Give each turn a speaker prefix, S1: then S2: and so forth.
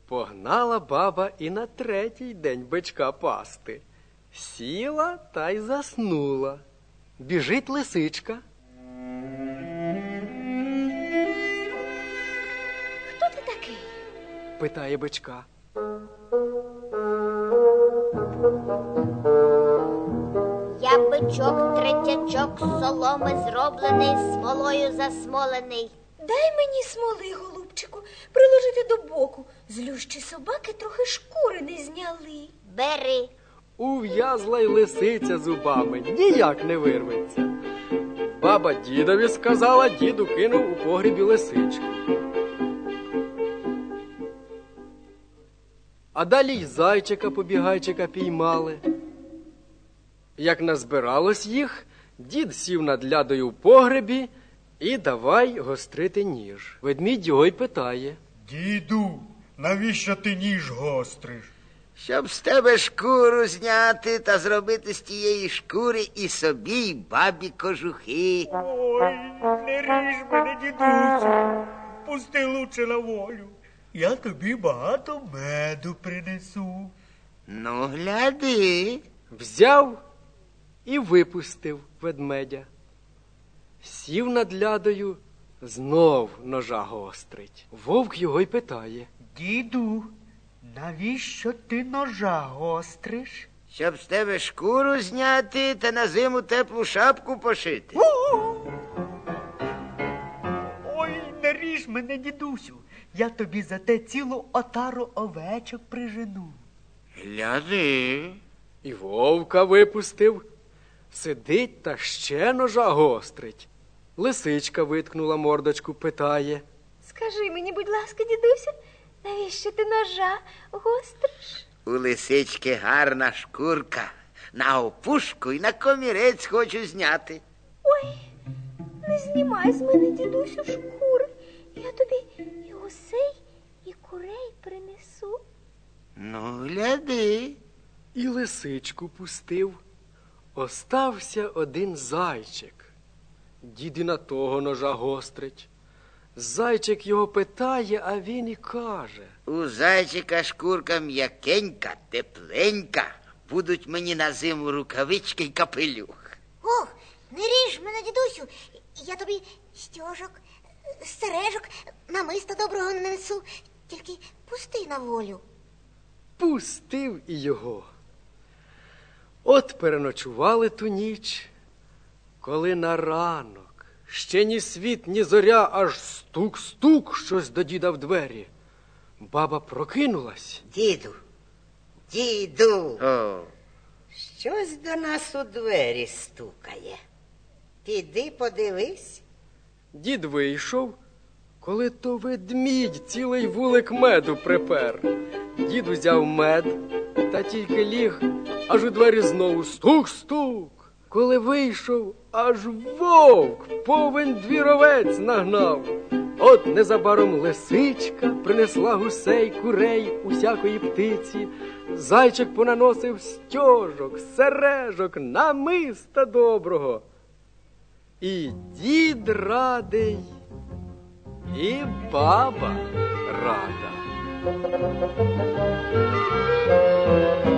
S1: Погнала баба і на третій день бичка пасти. Сіла та й заснула. Біжить лисичка.
S2: Хто ти такий?
S1: Питає бичка.
S2: Я бичок, третячок, з соломи зроблений, смолою засмолений.
S3: Дай мені смоли, голубчику, приложити до боку. Злющі собаки трохи шкури не зняли.
S2: Бери.
S1: Ув'язла й лисиця зубами, ніяк не вирветься. Баба дідові сказала, діду кинув у погрібі лисичку. А далі й зайчика-побігайчика піймали. Як назбиралось їх, дід сів над лядою в погребі і давай гострити ніж. Ведмідь його й питає.
S4: Діду, навіщо ти ніж гостриш?
S5: Щоб з тебе шкуру зняти та зробити з тієї шкури і собі, і бабі кожухи.
S4: Ой, не ріж мене, дідусю. Пусти лучше на волю. Я тобі багато меду принесу.
S5: Ну, гляди.
S1: Взяв і випустив ведмедя. Сів над лядою, знов ножа гострить. Вовк його й питає.
S4: Діду, навіщо ти ножа гостриш?
S5: Щоб з тебе шкуру зняти та на зиму теплу шапку пошити.
S4: Ой, не ріж мене, дідусю. Я тобі за те цілу отару овечок прижену.
S5: Гляди.
S1: І вовка випустив. Сидить та ще ножа гострить. Лисичка виткнула мордочку, питає.
S3: Скажи мені, будь ласка, дідуся, навіщо ти ножа гостриш?
S5: У лисички гарна шкурка. На опушку і на комірець хочу зняти.
S3: Ой, не знімай з мене, дідусю, шкури. Я тобі і гусей, і курей принесу.
S5: Ну, гляди.
S1: І лисичку пустив. Остався один зайчик. Дід і на того ножа гострить. Зайчик його питає, а він і каже.
S5: У зайчика шкурка м'якенька, тепленька. Будуть мені на зиму рукавички й капелюх.
S2: Ох, не ріж мене, дідусю. Я тобі стьожок, сережок, намиста доброго не несу. Тільки пусти на волю.
S1: Пустив і його. От переночували ту ніч, коли на ранок ще ні світ, ні зоря, аж стук-стук щось до діда в двері. Баба прокинулась.
S5: Діду. О.
S6: Щось до нас у двері стукає. Піди подивись.
S1: Дід вийшов, коли то ведмідь цілий вулик меду припер. Дід узяв мед та тільки ліг, аж у двері знову стук-стук. Коли вийшов, аж вовк повен двіровець нагнав. От незабаром лисичка принесла гусей, курей, усякої птиці. Зайчик понаносив стьожок, сережок, намиста доброго. І дід радий, і баба рада.